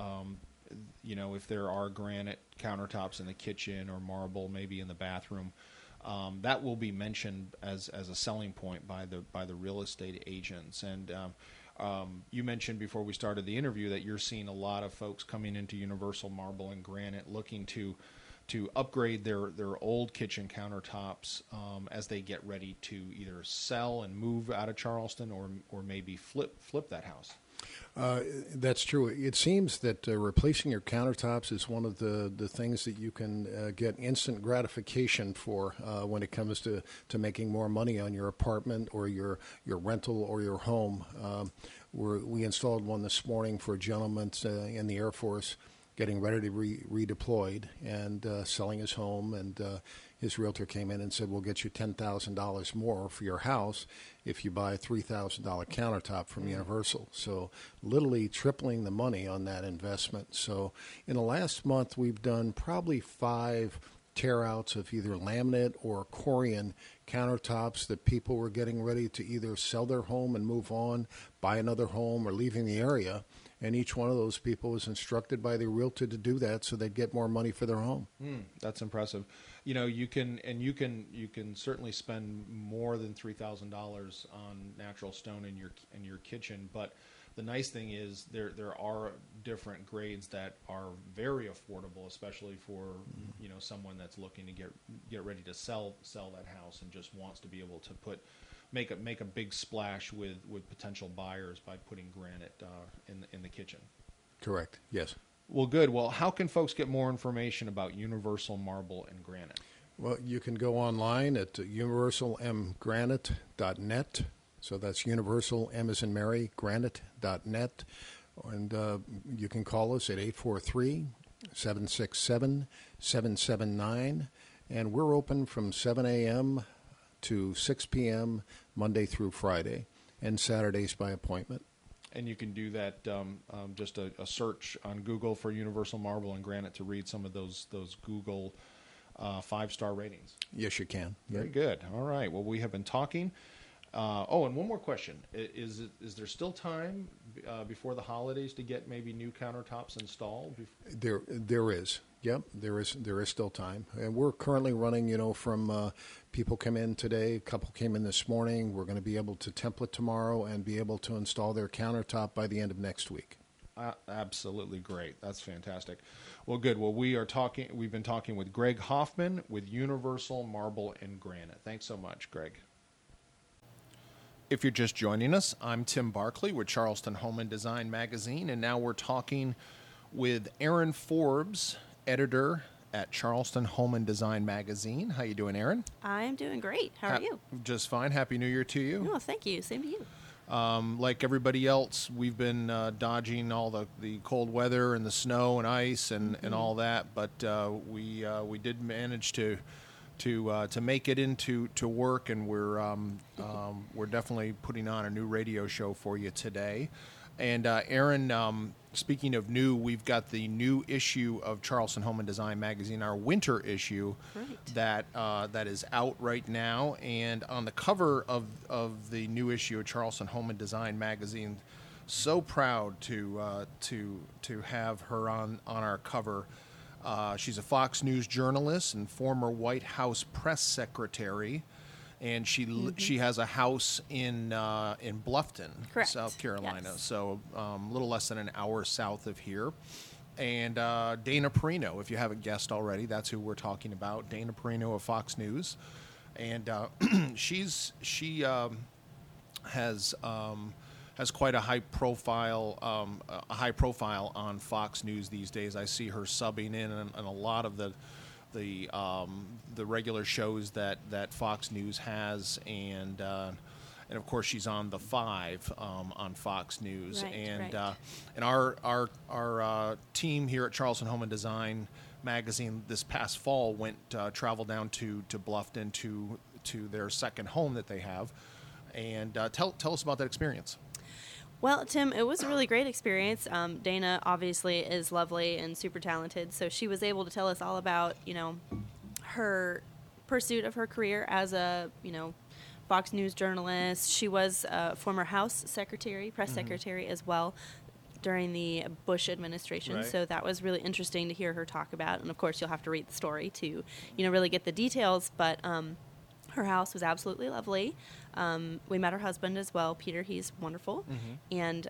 if there are granite countertops in the kitchen or marble maybe in the bathroom, that will be mentioned as a selling point by the real estate agents. And you mentioned before we started the interview that you're seeing a lot of folks coming into Universal Marble and Granite looking to upgrade their old kitchen countertops as they get ready to either sell and move out of Charleston or maybe flip that house. That's true. It seems that replacing your countertops is one of the things that you can get instant gratification for when it comes to making more money on your apartment or your rental or your home. We installed one this morning for a gentleman in the Air Force getting ready to redeployed and selling his home, and his realtor came in and said, we'll get you $10,000 more for your house if you buy a $3,000 countertop from Universal. So literally tripling the money on that investment. So in the last month, we've done probably 5 tear-outs of either laminate or Corian countertops that people were getting ready to either sell their home and move on, buy another home, or leaving the area. And each one of those people was instructed by the realtor to do that so they'd get more money for their home. That's impressive. You can certainly spend more than $3,000 on natural stone in your kitchen, but the nice thing is there are different grades that are very affordable, especially for someone that's looking to get ready to sell that house and just wants to be able to make a big splash with potential buyers by putting granite in the kitchen. Correct. Yes. Well, good. Well, how can folks get more information about Universal Marble and Granite? Well, you can go online at universalmgranite.net. So that's Universal M as in Mary, granite.net. And you can call us at 843-767-779. And we're open from 7 a.m. to 6 p.m. Monday through Friday, and Saturdays by appointment. And you can do that just a search on Google for Universal Marble and Granite to read some of those Google 5-star ratings. Yes, you can. Very good. All right. Well, we have been talking. And one more question: is there still time before the holidays to get maybe new countertops installed? There is. Yep, there is still time, and we're currently running. From people come in today, a couple came in this morning. We're going to be able to template tomorrow and be able to install their countertop by the end of next week. Absolutely great. That's fantastic. Well, good. Well, we've been talking with Greg Hoffman with Universal Marble and Granite. Thanks so much, Greg. If you're just joining us, I'm Tim Barkley with Charleston Home and Design Magazine, and now we're talking with Aaron Forbes, editor at Charleston Home and Design Magazine. How you doing, Aaron? I'm doing great. How are you? Just fine. Happy New Year to you. Oh, thank you. Same to you. Like everybody else, we've been dodging all the cold weather and the snow and ice and all that, but we did manage to make it into work, and we're definitely putting on a new radio show for you today. And Aaron, speaking of new, we've got the new issue of Charleston Home and Design Magazine, our winter issue, that is out right now. And on the cover of the new issue of Charleston Home and Design Magazine, so proud to have her on our cover. She's a Fox News journalist and former White House press secretary, and she has a house in Bluffton, Correct. South Carolina, Yes. so a little less than an hour south of here. And Dana Perino, if you haven't guessed already, that's who we're talking about. Dana Perino of Fox News, and she has quite a high profile on Fox News these days. I see her subbing in on a lot of the regular shows that Fox News has, and of course she's on The Five on Fox News. Right, and right. And our team here at Charleston Home and Design Magazine this past fall traveled down to Bluffton to their second home that they have, and tell us about that experience. Well, Tim, it was a really great experience. Dana obviously is lovely and super talented, so she was able to tell us all about, her pursuit of her career as a, Fox News journalist. She was a former House secretary, press secretary as well during the Bush administration, Right. so that was really interesting to hear her talk about. And of course, you'll have to read the story to, really get the details, but her house was absolutely lovely. We met her husband as well, Peter. He's wonderful. And,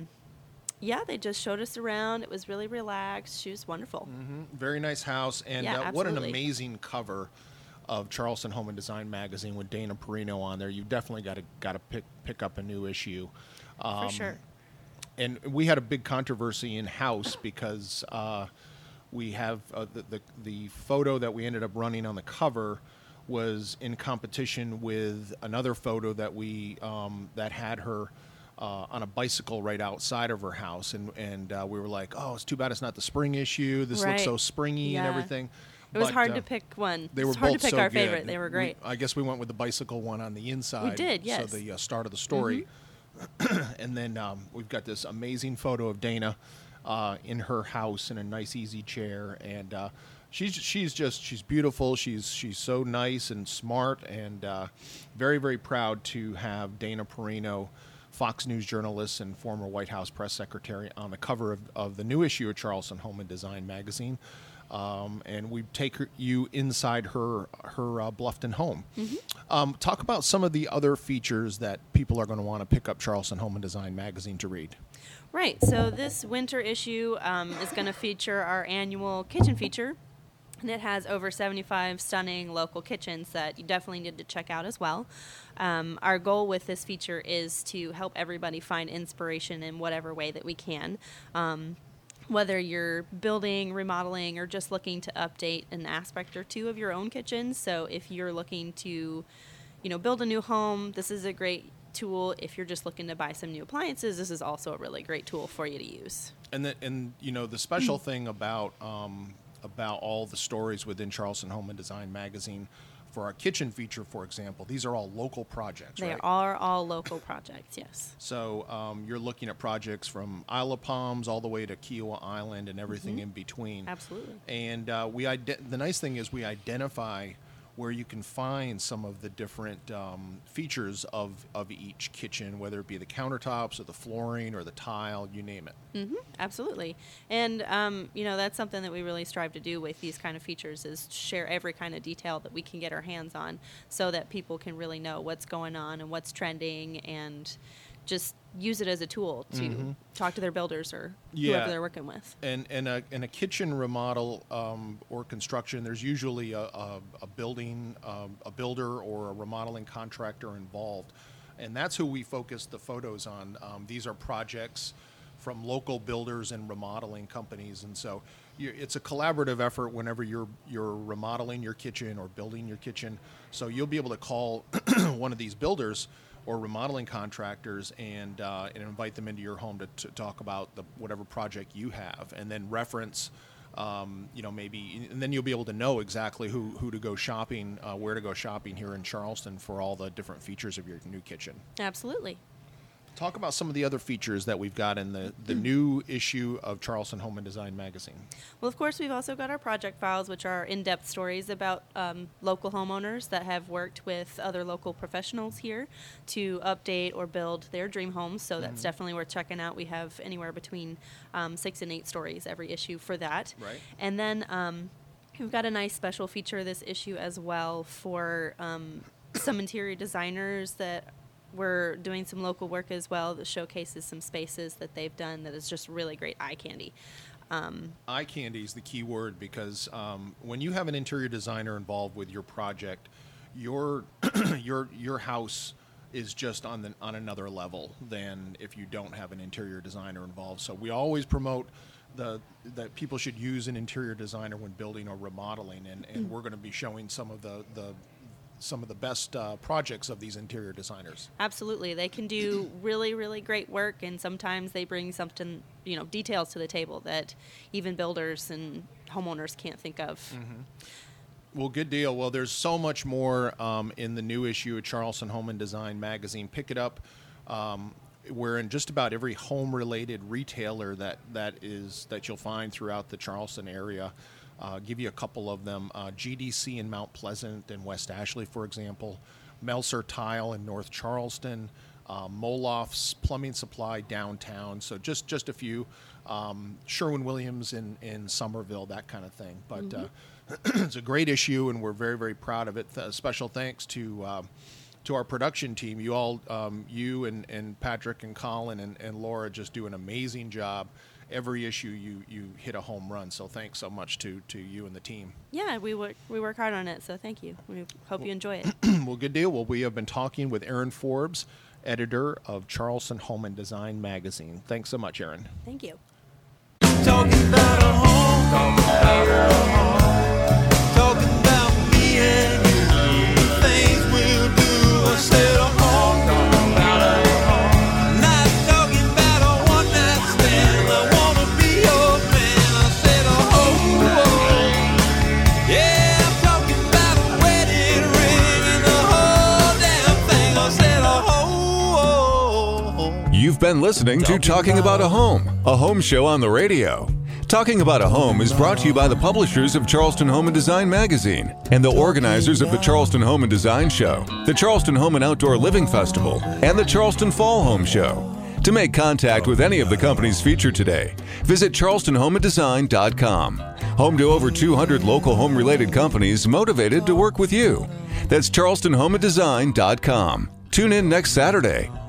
they just showed us around. It was really relaxed. She was wonderful. Very nice house, and Yeah, what an absolutely. amazing cover of Charleston Home and Design Magazine with Dana Perino on there. You've definitely got to pick up a new issue. For sure. And we had a big controversy in house because we have the photo that we ended up running on the cover was in competition with another photo that we that had her on a bicycle right outside of her house, and we were like, oh, it's too bad it's not the spring issue. This looks Right. so springy and Yeah. everything. It was But, hard to pick one. They It were was hard both to pick so our good. favorite. They were great. I guess we went with the bicycle one on the inside. We did, yes. So the start of the story. And then we've got this amazing photo of Dana in her house in a nice easy chair, and she's beautiful. She's so nice and smart, and very, very proud to have Dana Perino, Fox News journalist and former White House press secretary, on the cover of the new issue of Charleston Home and Design Magazine. And we take you inside her Bluffton home. Talk about some of the other features that people are going to want to pick up Charleston Home and Design Magazine to read. Right. So this winter issue is going to feature our annual kitchen feature. And it has over 75 stunning local kitchens that you definitely need to check out as well. Our goal with this feature is to help everybody find inspiration in whatever way that we can. Whether you're building, remodeling, or just looking to update an aspect or two of your own kitchen. So if you're looking to, build a new home, this is a great tool. If you're just looking to buy some new appliances, this is also a really great tool for you to use. And the special thing about all the stories within Charleston Home and Design magazine, for our kitchen feature, for example, these are all local projects, They right? are all local projects, yes. So you're looking at projects from Isle of Palms all the way to Kiowa Island and everything in between. Absolutely. And the nice thing is we identify where you can find some of the different features of each kitchen, whether it be the countertops or the flooring or the tile, you name it. Absolutely. And, that's something that we really strive to do with these kind of features is share every kind of detail that we can get our hands on so that people can really know what's going on and what's trending and just use it as a tool to talk to their builders or whoever they're working with. And in a kitchen remodel or construction, there's usually a builder or a remodeling contractor involved. And that's who we focus the photos on. These are projects from local builders and remodeling companies. And so it's a collaborative effort whenever you're remodeling your kitchen or building your kitchen. So you'll be able to call one of these builders or remodeling contractors and invite them into your home to talk about whatever project you have, and then reference, maybe, and then you'll be able to know exactly who to go shopping, where to go shopping here in Charleston for all the different features of your new kitchen. Absolutely. Talk about some of the other features that we've got in the new issue of Charleston Home and Design magazine. Well, of course, we've also got our project files, which are in-depth stories about local homeowners that have worked with other local professionals here to update or build their dream homes. So that's definitely worth checking out. We have anywhere between 6 and 8 stories every issue for that. Right. And then we've got a nice special feature this issue as well for some interior designers that we're doing some local work as well that showcases some spaces that they've done that is just really great eye candy. Eye candy is the key word because when you have an interior designer involved with your project, your house is just on another level than if you don't have an interior designer involved. So we always promote that people should use an interior designer when building or remodeling, and we're going to be showing some of the best projects of these interior designers. Absolutely. They can do really, really great work, and sometimes they bring something, details to the table that even builders and homeowners can't think of. Well, good deal. Well, there's so much more in the new issue of Charleston Home and Design magazine. Pick it up. We're in just about every home-related retailer that you'll find throughout the Charleston area. Give you a couple of them. GDC in Mount Pleasant and West Ashley, for example. Melser Tile in North Charleston. Molof's Plumbing Supply downtown. So just a few. Sherwin-Williams in Somerville, that kind of thing. But it's a great issue, and we're very, very proud of it. Special thanks to our production team. You all, you and Patrick and Colin and Laura just do an amazing job. Every issue you hit a home run, so thanks so much to you and the team. Yeah, we work hard on it, so thank you. We hope you enjoy it. Well, good deal. Well, we have been talking with Erin Forbes, editor of Charleston Home and Design magazine. Thanks so much, Erin. Thank you. Talking about a home, talking about me and you, the things we'll do instead of home. Not talking about a one-night stand. I wanna be your man. I said, yeah, I'm talking about a wedding ring and the whole damn thing. I said, You've been listening to Talking About a home show on the radio. Talking About a Home is brought to you by the publishers of Charleston Home and Design magazine and the organizers of the Charleston Home and Design Show, the Charleston Home and Outdoor Living Festival, and the Charleston Fall Home Show. To make contact with any of the companies featured today, visit charlestonhomeanddesign.com. Home to over 200 local home-related companies motivated to work with you. That's charlestonhomeanddesign.com. Tune in next Saturday.